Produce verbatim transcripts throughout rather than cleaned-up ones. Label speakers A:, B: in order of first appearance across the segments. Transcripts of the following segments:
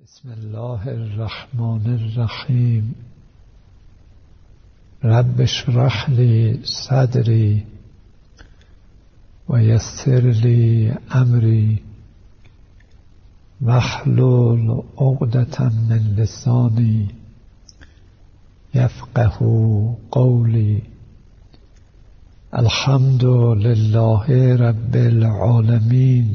A: بسم الله الرحمن الرحیم. رب اشرح لی صدری و یسر لی امری واحلل عقدة من لسانی یفقهوا قولی. الحمد لله رب العالمین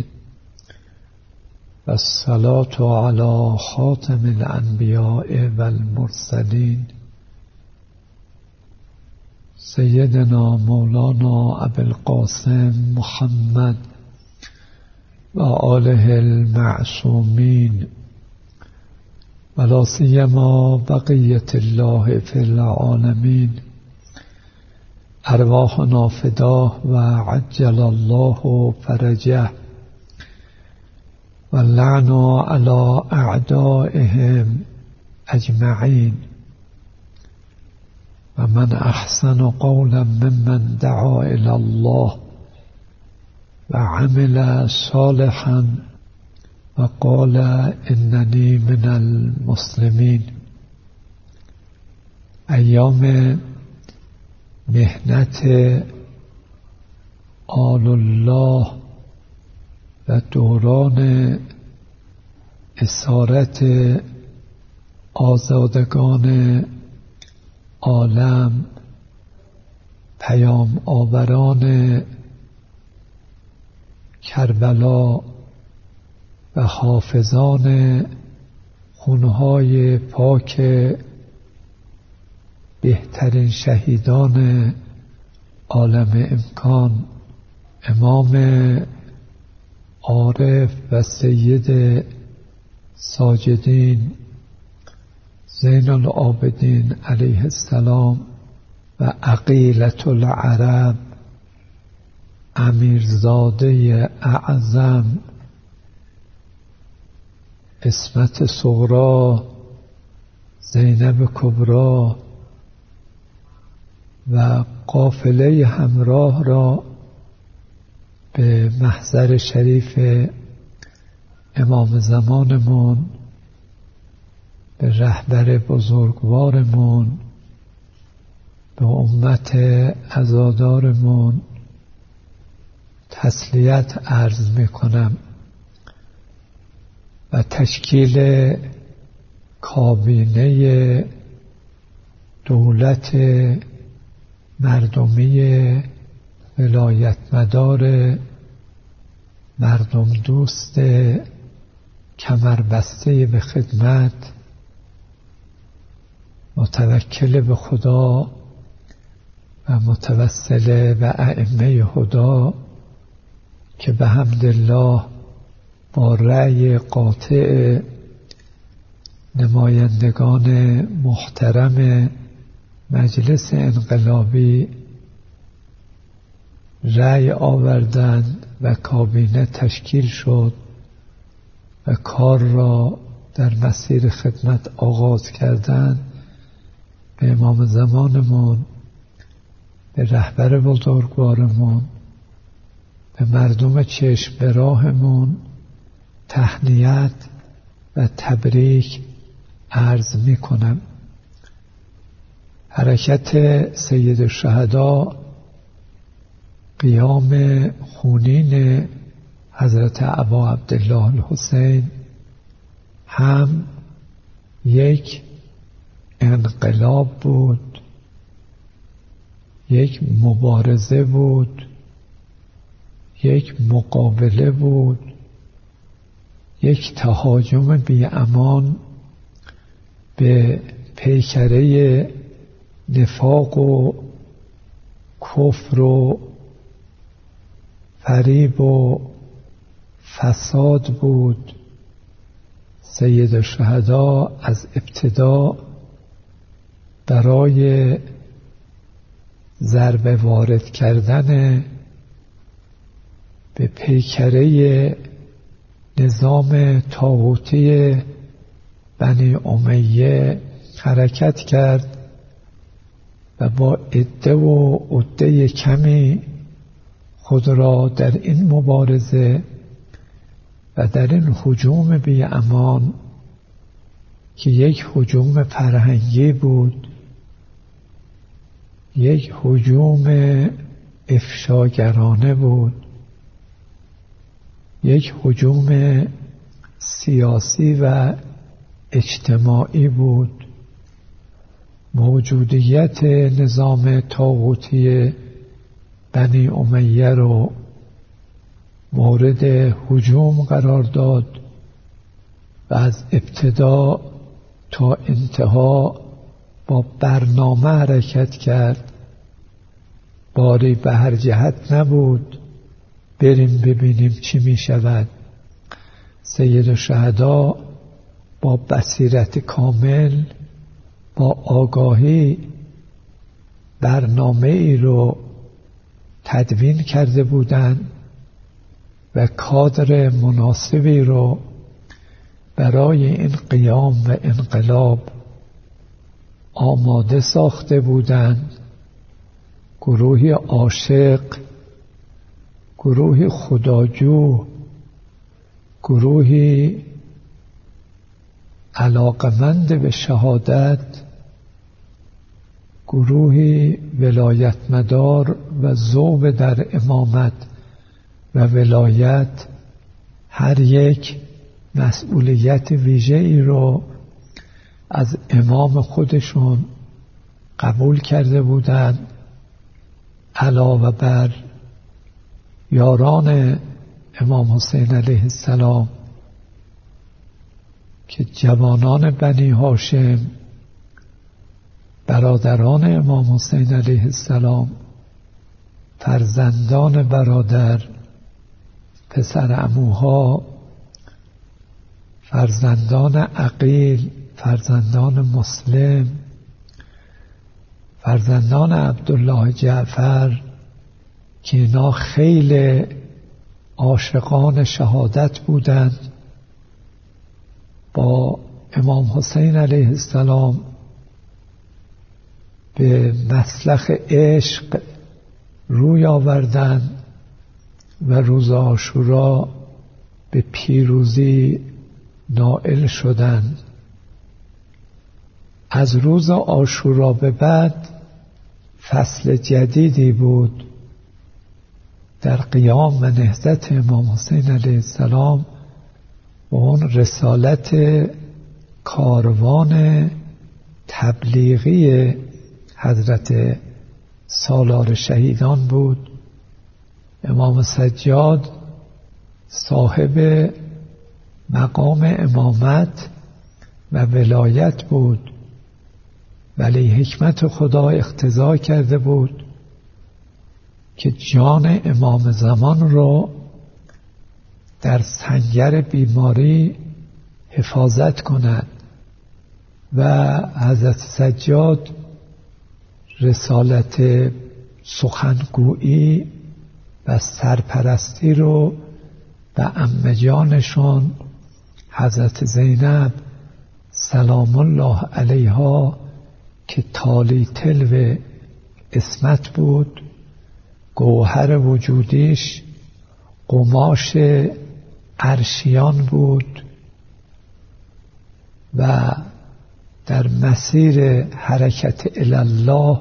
A: و الصلاة علی خاتم الانبیاء و المرسلین سیدنا مولانا ابوالقاسم محمد و آله المعصومین و لا سیما بقیة الله فی العالمین. ارواحنا فداه و عجل الله فرجه و اللعن علی اعدائهم اجمعین. و من احسن قولا ممن دعا الی الله و عمل صالحا و قال اننی من المسلمین. ایام مهنت آل الله و دوران اسارت آزادگان عالم، پیام آوران کربلا و حافظان خونهای پاک بهترین شهیدان عالم امکان، امام عارف و سید ساجدین زین العابدین علیه السلام و عقیلة العرب امیرزاده اعظم عصمت صغری زینب کبری و قافله همراه را به محضر شریف امام زمانمون، به رهبر بزرگوارمون، به امت عزادارمون تسلیت عرض میکنم و تشکیل کابینه دولت مردمی ولایت مدار مردم دوست کمربسته به خدمت، متوکل به خدا و متوسل به ائمه هدا که به حمدالله با رأی قاطع نمایندگان محترم مجلس انقلابی رأی آوردند و کابینه تشکیل شد و کار را در مسیر خدمت آغاز کردند. به امام زمانمون، به رهبر بزرگوارمون، به مردم چشم به راهمون تهنیت و تبریک عرض می کنم. حرکت سید الشهدا، قیام خونین حضرت ابا عبدالله الحسین هم یک انقلاب بود، یک مبارزه بود، یک مقابله بود، یک تهاجم بی امان به پیکره نفاق و کفر و فریب و فساد بود. سید الشهدا از ابتدا برای ضربه وارد کردن به پیکره نظام طاغوتی بنی امیه حرکت کرد و با عده و عده کمی خود را در این مبارزه و در این هجوم بی امان که یک هجوم فرهنگی بود، یک هجوم افشاگرانه بود، یک هجوم سیاسی و اجتماعی بود. موجودیت نظام طاغوتی بنی امیه رو مورد هجوم قرار داد و از ابتدا تا انتها با برنامه حرکت کرد. باری به هر جهت نبود بریم ببینیم چی می شود. سید الشهدا با بصیرت کامل، با آگاهی برنامه ای رو تدوین کرده بودند و کادر مناسبی رو برای این قیام و انقلاب آماده ساخته بودند. گروهی عاشق، گروهی خداجو، گروهی علاقمند به شهادت، گروهی ولایت مدار و ذوب در امامت و ولایت، هر یک مسئولیت ویژه‌ای رو از امام خودشون قبول کرده بودند، علاوه بر یاران امام حسین علیه السلام که جوانان بنی هاشم، برادران امام حسین علیه السلام، فرزندان برادر، پسر عموها، فرزندان عقیل، فرزندان مسلم، فرزندان عبدالله جعفر که اینا خیلی عاشقان شهادت بودند، با امام حسین علیه السلام به مسلخ عشق روی آوردند و روز عاشورا به پیروزی نائل شدند. از روز عاشورا به بعد فصل جدیدی بود در قیام و نهضت امام حسین علیه السلام و اون رسالت کاروان تبلیغی حضرت سالار شهیدان بود. امام سجاد صاحب مقام امامت و ولایت بود، ولی حکمت خدا اقتضا کرده بود که جان امام زمان رو در سنگر بیماری حفاظت کند و حضرت سجاد رسالت سخنگویی و سرپرستی رو به عمه جانشون حضرت زینب سلام الله علیها که تالی تلو اسمت بود، گوهر وجودیش قماش عرشیان بود و در مسیر حرکت الله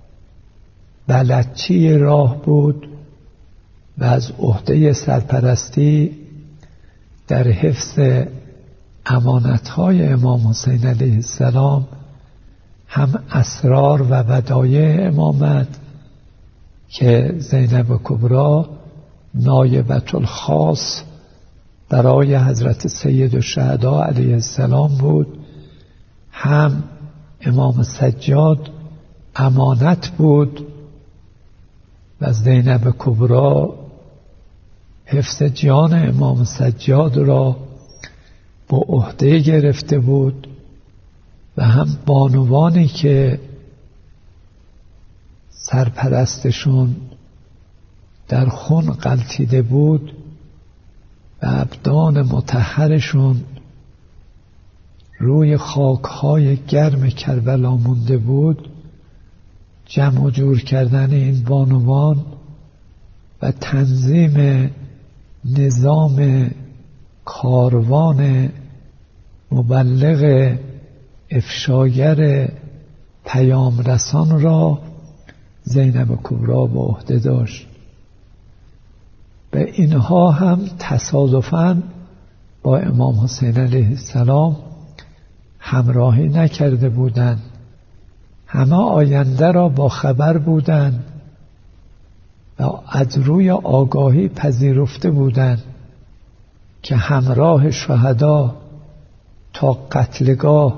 A: بلدچی راه بود و از عهده سرپرستی در حفظ امانتهای امام حسین علیه السلام، هم اسرار و ودایع امامت که زینب کبری نایبت الخاص برای حضرت سید الشهدا علیه السلام بود، هم امام سجاد امانت بود و زینب کبری حفظ جان امام سجاد را به عهده گرفته بود و هم بانوانی که سرپرستشون در خون غلتیده بود و ابدان مطهرشون روی خاکهای گرم کربلا مونده بود، جمع و جور کردن این بانوان و تنظیم نظام کاروان مبلغ افشاگر پیام رسان را زینب کبری به عهده داشت و اینها هم تصادفاً با امام حسین علیه السلام همراهی نکرده بودند. همه آینده را با خبر بودند و از روی آگاهی پذیرفته بودند که همراه شهدا تا قتلگاه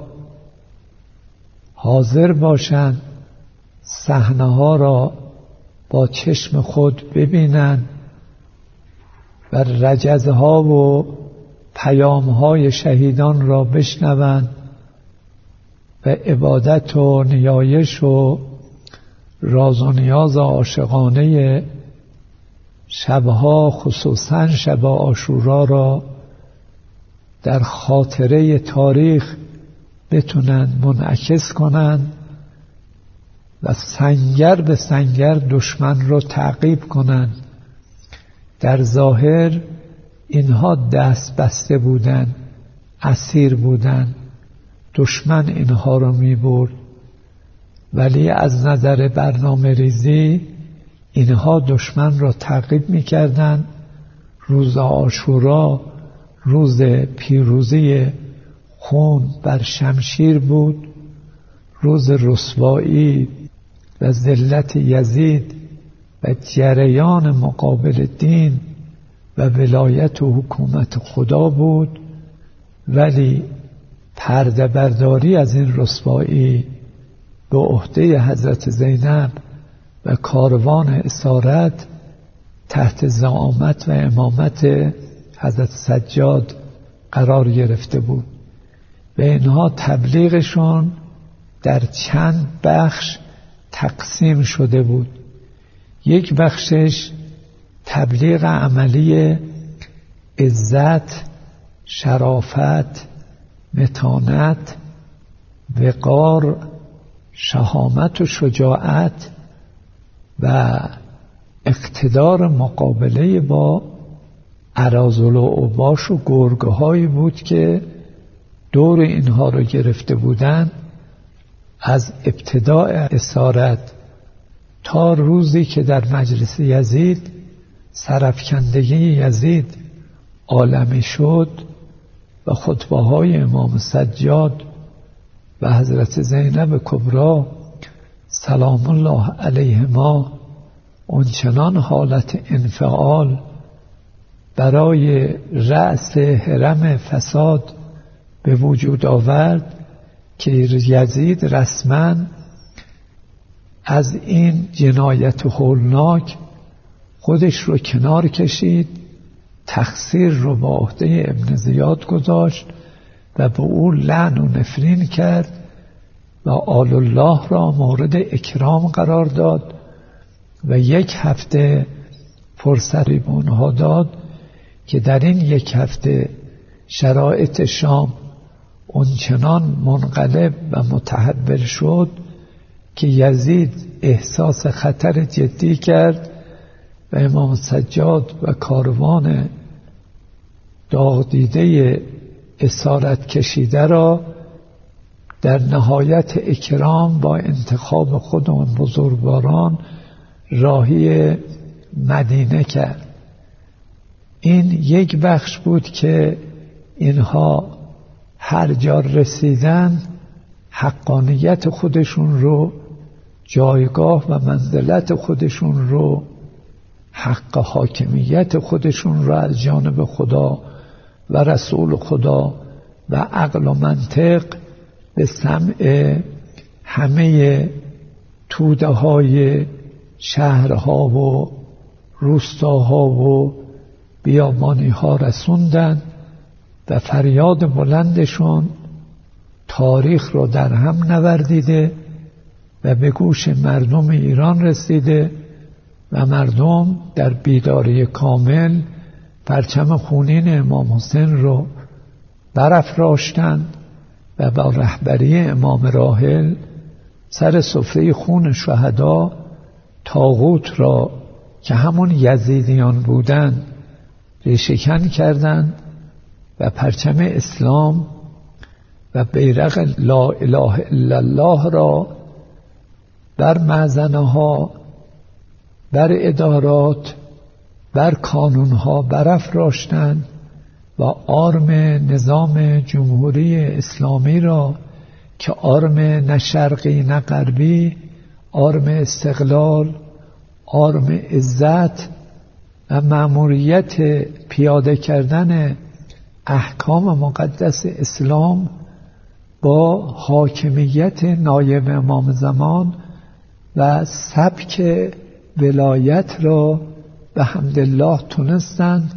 A: حاضر باشند، صحنه ها را با چشم خود ببینند و رجزها و پیامهای شهیدان را بشنوند و عبادت و نیایش و راز و نیاز عاشقانه شبها، خصوصا شب عاشورا را در خاطره تاریخ بتونند منعکس کنند و سنگر به سنگر دشمن را تعقیب کنند. در ظاهر اینها دست بسته بودند، اسیر بودند، دشمن اینها را می برد، ولی از نظر برنامه ریزی اینها دشمن را تعقیب می کردند. روز عاشورا روز پیروزی خون بر شمشیر بود، روز رسوایی و ذلت یزید و جریان مقابل دین و ولایت و حکومت خدا بود، ولی پرده برداری از این رسوایی به عهده حضرت زینب و کاروان اسارت تحت زعامت و امامت حضرت سجاد قرار گرفته بود و اینها تبلیغشون در چند بخش تقسیم شده بود. یک بخشش تبلیغ عملی عزت، شرافت، متانت، وقار، شهامت و شجاعت و اقتدار مقابله با اراذل و اوباش و گرگه هایی بود که دور اینها رو گرفته بودند. از ابتداء اسارت تا روزی که در مجلس یزید سرافکندگی یزید عالمی شد و خطبه های امام سجاد و حضرت زینب کبری سلام الله علیهما اونچنان حالت انفعال برای رأس حرم فساد به وجود آورد که یزید رسما از این جنایت هولناک خودش رو کنار کشید، تقصیر رو با عهده ابن زیاد گذاشت و به او لعن و نفرین کرد و آل الله را مورد اکرام قرار داد و یک هفته فرصتی به اونها داد که در این یک هفته شرایط شام اونچنان منقلب و متحول شد که یزید احساس خطر جدی کرد و امام سجاد و کاروان داغ دیده اسارت کشیده را در نهایت اکرام با انتخاب خود اون بزرگواران راهی مدینه کرد. این یک بخش بود که اینها هر جا رسیدن حقانیت خودشون رو، جایگاه و منزلت خودشون رو، حق حاکمیت خودشون رو از جانب خدا و رسول خدا و عقل و منطق به سمع همه توده های شهرها و روستاها و بیابانی ها رسوندن و فریاد بلندشون تاریخ رو در هم نوردیده و به گوش مردم ایران رسیده و مردم در بیداری کامل پرچم خونین امام حسین رو برافراشتند و با رهبری امام راحل سر سفره خون شهدا طاغوت را که همون یزیدیان بودند ریشه‌کن کردند و پرچم اسلام و بیرق لا اله الا الله را بر معزنه ها، بر ادارات، بر کانونها برافراشتند و آرم نظام جمهوری اسلامی را که آرم نه شرقی نه غربی، آرم استقلال، آرم عزت و مأموریت پیاده کردن احکام مقدس اسلام با حاکمیت نایب امام زمان و سبک ولایت را به حمدالله تونستند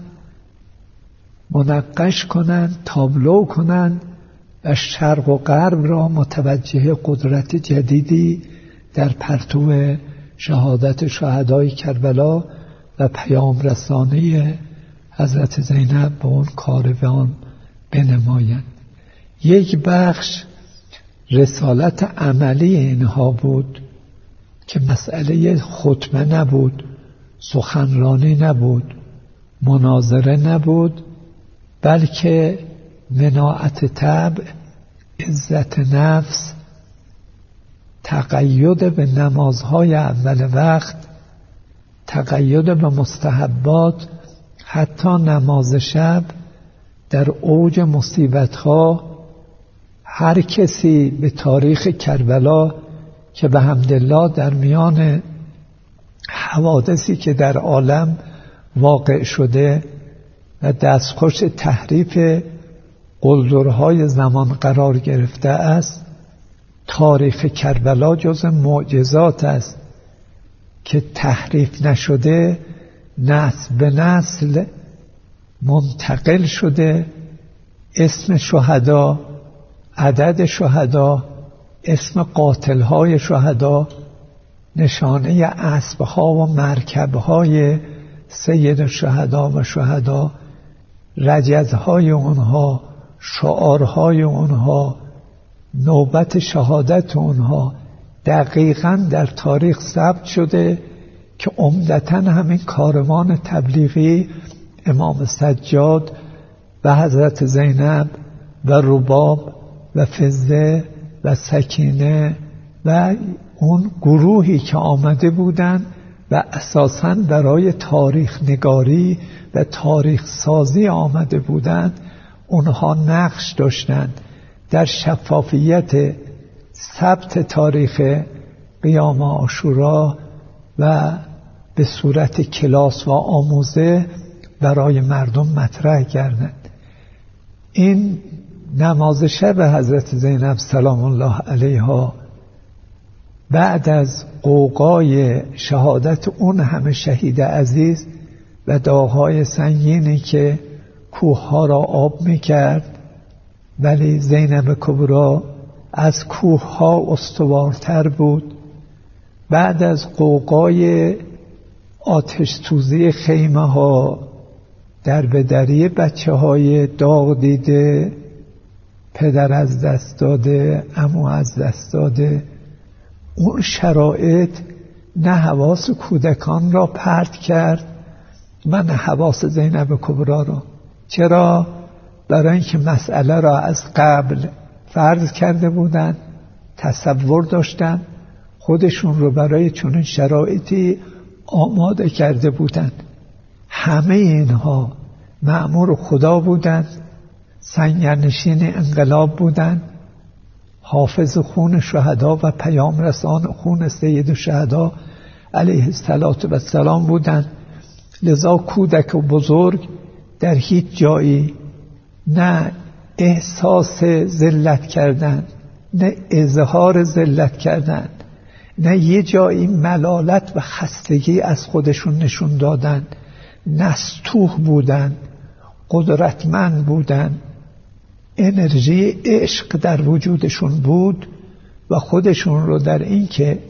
A: منقش کنند، تابلو کنند و شرق و غرب را متوجه قدرت جدیدی در پرتو شهادت شهدای کربلا و پیام رسانی حضرت زینب به اون کاروان بنمایند. یک بخش رسالت عملی اینها بود که مسئله خطبه نبود، سخنرانی نبود، مناظره نبود، بلکه مناعت طبع، عزت نفس، تقید به نمازهای اول وقت، تقید به مستحبات، حتی نماز شب در اوج مصیبتها. هر کسی به تاریخ کربلا که به حمدالله در میان حوادثی که در عالم واقع شده و دستخوش تحریف قلدرهای زمان قرار گرفته است، تاریخ کربلا جز معجزات است که تحریف نشده، نسل به نسل منتقل شده. اسم شهدا، عدد شهدا، اسم قاتلهای شهدا، نشانه اسبها و مرکبهای سید الشهدا و شهدا، رجزهای اونها، شعارهای اونها، نوبت شهادت اونها دقیقاً در تاریخ ثبت شده که عمدتاً همین کاروان تبلیغی امام سجاد و حضرت زینب و رباب و فضه و سکینه و اون گروهی که آمده بودند و اساساً برای تاریخ نگاری و تاریخ سازی آمده بودند، اونها نقش داشتند در شفافیت ثبت تاریخ قیام عاشورا و به صورت کلاس و آموزه برای مردم مطرح کردند. این نماز شب حضرت زینب سلام الله علیها بعد از غوغای شهادت اون همه شهید عزیز و داغ‌های سنگینی که کوه‌ها را آب می‌کرد، ولی زینب کبری از کوه‌ها استوارتر بود. بعد از غوغای آتش سوزی خیمه‌ها، در بدری بچه‌های داغ دیده، پدر از دست داده، عمو از دست داده، اون شرایط نه حواس کودکان را پرت کرد و نه حواس زینب کبری را. چرا؟ برای اینکه مسئله را از قبل فرض کرده بودند، تصور داشتند، خودشون رو برای چنین شرایطی آماده کرده بودند. همه اینها مأمور خدا بودند، سنگرنشین انقلاب بودند، حافظ خون شهدا و پیام رسان خون سید الشهدا علیه السلام بودند. لذا کودک و بزرگ در هیچ جایی نه احساس ذلت کردند، نه اظهار ذلت کردند، نه یه جایی ملالت و خستگی از خودشون نشون دادند. نستوه بودند، قدرتمند بودند، انرژی عشق در وجودشون بود و خودشون رو در این که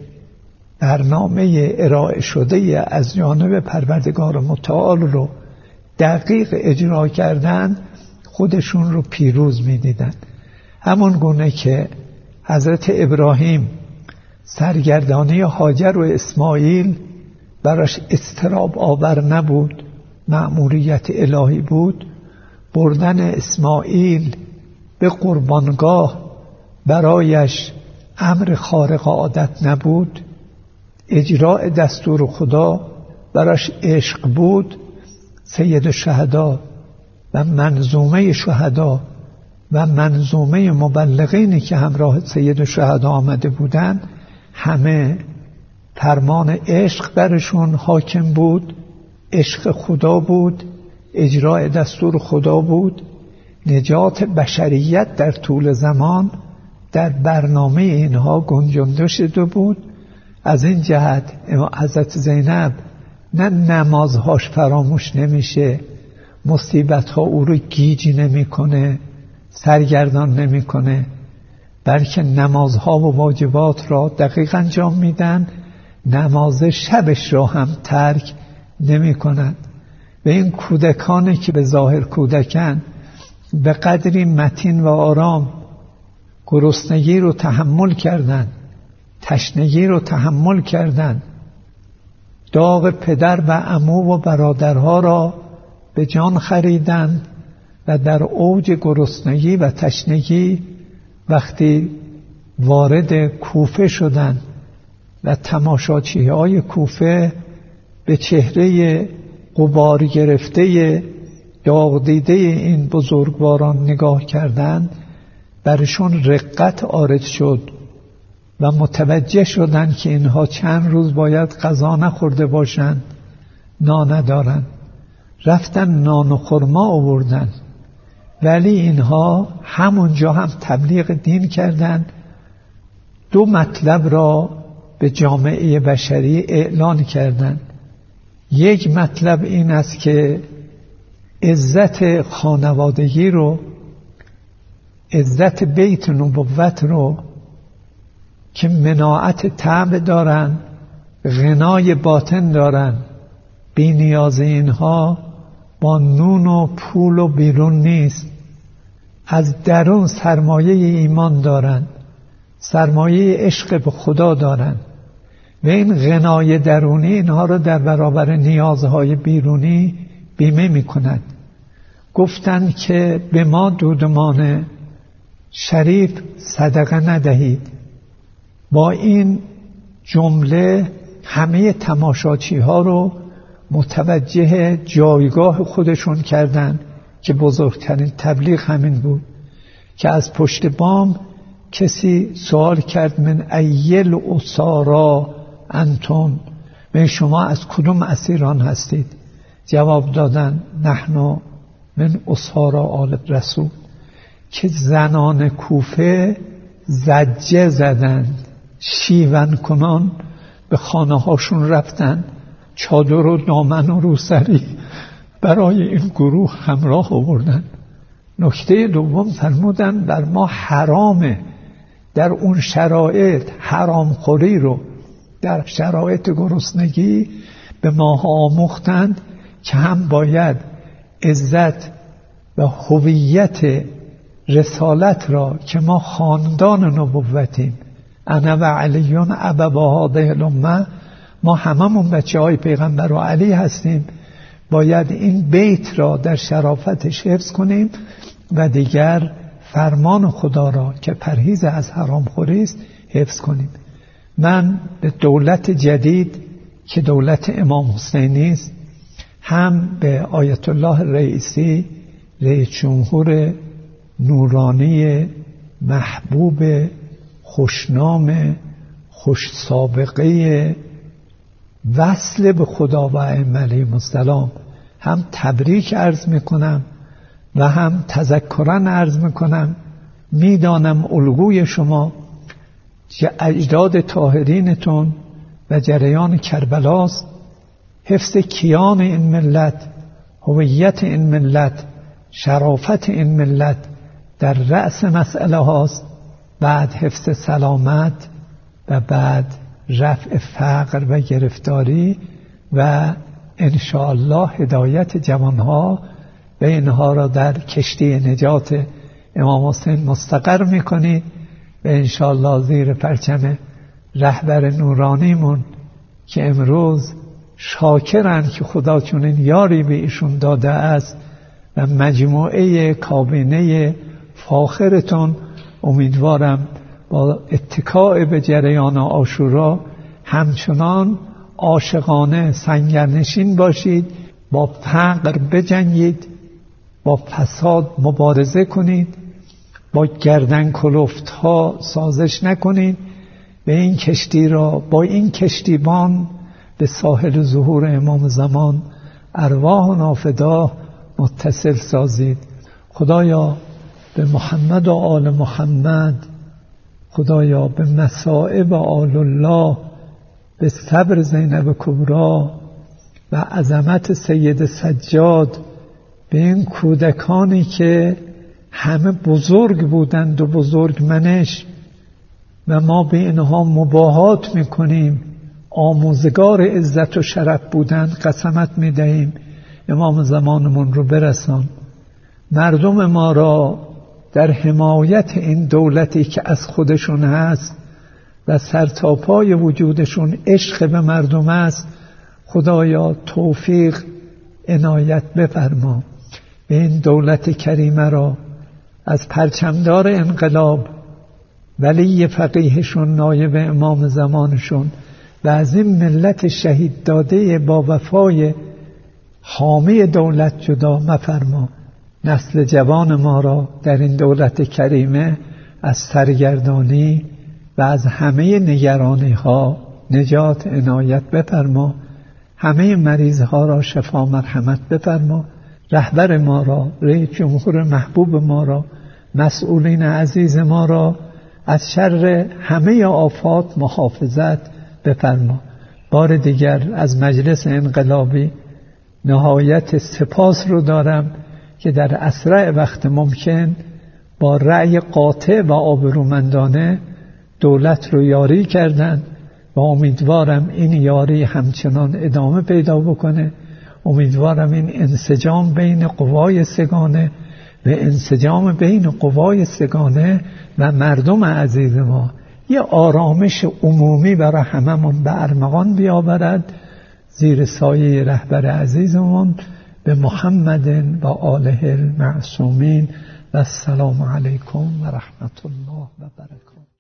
A: برنامه ارائه شده از جانب پروردگار متعال رو دقیق اجرا کردن، خودشون رو پیروز می دیدن. همون گونه که حضرت ابراهیم سرگردانی هاجر و اسماعیل براش اضطراب آور نبود، مأموریت الهی بود. بردن اسماعیل به قربانگاه برایش امر خارق عادت نبود، اجراء دستور خدا براش عشق بود، سید الشهدا و منظومه شهدا و منظومه مبلغینی که همراه سید الشهدا آمده بودند همه فرمان عشق برشون حاکم بود، عشق خدا بود، اجراء دستور خدا بود، نجات بشریت در طول زمان در برنامه اینها گنجانده شده بود. از این جهت حضرت زینب نه نمازهاش فراموش نمیشه، مصیبتها او رو گیج نمیکنه، سرگردان نمیکنه، بلکه نمازها و واجبات را دقیق انجام میدن، نماز شبش را هم ترک نمی کند. و این کودکانی که به ظاهر کودکن به قدری متین و آرام گرسنگی رو تحمل کردن، تشنگی رو تحمل کردن، داغ پدر و عمو و برادرها را به جان خریدند و در اوج گرسنگی و تشنگی وقتی وارد کوفه شدند و تماشاچی‌های کوفه به چهره غبار گرفته داغ دیده این بزرگواران نگاه کردند، برشون رقت عارض شد و متوجه شدند که اینها چند روز باید غذا نخورده باشند، نان ندارند. رفتن نان و خرما آوردند، ولی اینها همونجا هم تبلیغ دین کردند. دو مطلب را به جامعه بشری اعلان کردند. یک مطلب این است که عزت خانوادگی رو، عزت بیت نبوت رو که مناعت طبع دارن، غنای باطن دارن، بی نیاز اینها با نون و پول و بیرون نیست، از درون سرمایه ایمان دارن، سرمایه عشق به خدا دارن و این غنای درونی اینها رو در برابر نیازهای بیرونی بیمه می کند. گفتند که به ما دودمان شریف صدقه ندهید. با این جمله همه تماشاچی ها رو متوجه جایگاه خودشون کردند که بزرگترین تبلیغ همین بود که از پشت بام کسی سوال کرد من ایل اسارا انتم، به شما از کدوم اسیران هستید؟ جواب دادن نحن من اسارا آل رسول. که زنان کوفه زجه زدند، شیون کنان به خانه هاشون رفتن، چادر و دامن و روسری برای این گروه همراه آوردن. نکته دوم فرمودن بر ما حرامه در اون شرایط حرام خوری رو در شرایط گرسنگی به ما آموختند که هم باید عزت و هویت رسالت را که ما خاندان نبوتیم، انا و علیون ابوا هذه الامه، ما هممون بچه های پیغمبر و علی هستیم، باید این بیت را در شرافتش حفظ کنیم و دیگر فرمان خدا را که پرهیز از حرام خوری است حفظ کنیم. من به دولت جدید که دولت امام حسینی است، هم به آیت الله رئیسی رئیس جمهور نورانی محبوب خوشنام خوش سابقه وصل به خدا و ائمه علیهم السلام هم تبریک عرض میکنم و هم تذکرا عرض میکنم. میدانم الگوی شما اجداد طاهرینتون و جریان کربلاست، حفظ کیان این ملت، هویت این ملت، شرافت این ملت در رأس مسئله هاست، بعد حفظ سلامت و بعد رفع فقر و گرفتاری و انشاءالله هدایت جوانها و اینها را در کشتی نجات امام حسین مستقر میکنید و انشاءالله زیر پرچم رهبر نورانیمون که امروز شاکرند که خدا چنین یاری به ایشون داده است و مجموعه کابینه فاخرتون. امیدوارم با اتکاء به جریان عاشورا همچنان عاشقانه سنگرنشین باشید، با فقر بجنگید، با فساد مبارزه کنید، با گردن کلفت ها سازش نکنید، به این کشتی را با این کشتیبان به ساحل ظهور امام زمان ارواح نافدا متصل سازید. خدایا به محمد و آل محمد، خدایا به مصائب آل الله، به صبر زینب کبرا و عظمت سید سجاد، به این کودکانی که همه بزرگ بودند و بزرگ منش و ما به اینها مباهات میکنیم، آموزگار عزت و شرف بودند، قسمت میدهیم امام زمانمون رو برسان. مردم ما را در حمایت این دولتی که از خودشون هست و سرتاپای وجودشون عشق به مردم است، خدایا توفیق عنایت بفرما. به این دولت کریمه را از پرچمدار انقلاب، ولی فقیهشون، نایب امام زمانشون و از این ملت شهید داده با وفای حامی دولت جدا مفرما. نسل جوان ما را در این دولت کریمه از سرگردانی و از همه نگرانی ها نجات عنایت بفرما. همه مریض ها را شفا مرحمت بفرما. رهبر ما را، رئیس جمهور محبوب ما را، مسئولین عزیز ما را از شر همه آفات محافظت بفرما. بار دیگر از مجلس انقلابی نهایت سپاس رو دارم که در اسرع وقت ممکن با رأی قاطع و آبرومندانه دولت رو یاری کردند و امیدوارم این یاری همچنان ادامه پیدا بکنه. امیدوارم این انسجام بین قوای سگانه و انسجام بین قوای سگانه و مردم عزیز ما یه آرامش عمومی برای هممون به ارمغان بیاورد، زیر سایه رهبر عزیزمون به محمد و آله المعصومین. و السلام علیکم و رحمت الله و برکاته.